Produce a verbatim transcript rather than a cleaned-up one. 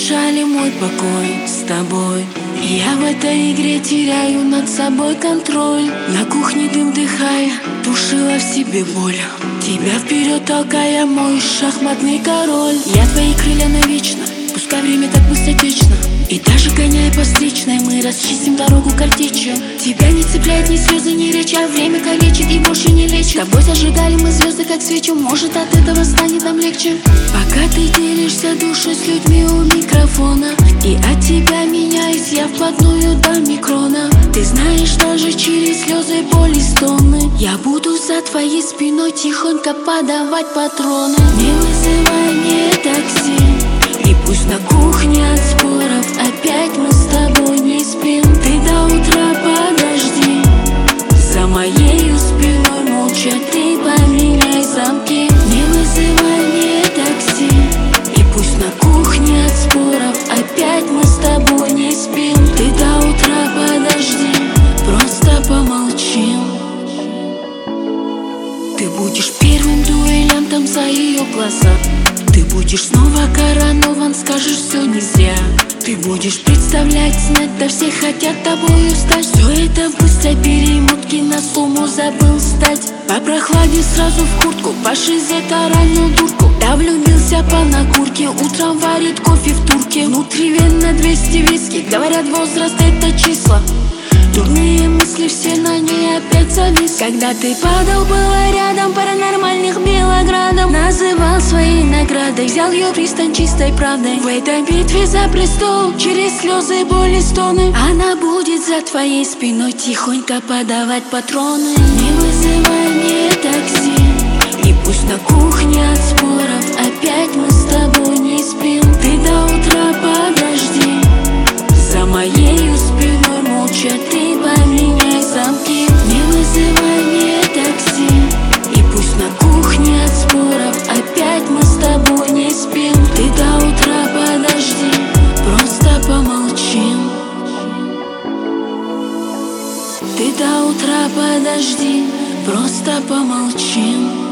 мешали мой покой с тобой. И я в этой игре теряю над собой контроль. На кухне дым вдыхая, тушила в себе боль. Тебя вперед толкая, мой шахматный король. Я твои крылья навечно, пускай время так быстро течно. И даже гоняя по встречной, мы расчистим дорогу картечью. Тебя не цепляет ни слезы, ни речь, а время калечит и больше не лечит. С тобой зажигали мы звезды, как свечу, может от этого станет нам легче. Пока ты делишься душой с людьми у микрофона, и от тебя меняюсь я вплотную до микрона. Ты знаешь, даже через слезы, боли, стоны я буду за твоей спиной тихонько подавать патроны. Не вызывай мне такси, и пусть на кухне от споров опять мы с тобой не спим. Ты до утра подожди, за моею спиной молча ты поменяй замки. Не вызывай мне такси, и пусть на кухне от споров опять мы с тобой не спим. Ты до утра подожди, просто помолчим. Ты будешь первым дуэлянтом за ее глаза. Ты будешь снова коронован, скажешь, все не зря. Ты будешь представлять, знать, да все хотят тобою стать. Все это в быстрой перемотке на сумму забыл стать. По прохладе сразу в куртку, по шизе таранил дурку. Да влюбился по накурке, утром варит кофе в турке. Внутривенно двести виски, говорят, возраст это числа. Дурные мысли все на ней опять завис. Когда ты падал, было рядом, паранормальных белоградом. Называл своей наградой, взял ее пристань чистой правдой. В этой битве за престол, через слезы, боли, стоны, она будет за твоей спиной тихонько подавать патроны. Не вызывай мне такси, и пусть на кухне от споров опять мы с тобой не спим. Ты до утра подожди, за моею спиной молча ты поменяй замки. Не вызывай мне такси, и пусть на кухне от споров опять мы с тобой не спим. Ты до утра подожди, просто помолчим. Ты до утра подожди, просто помолчим.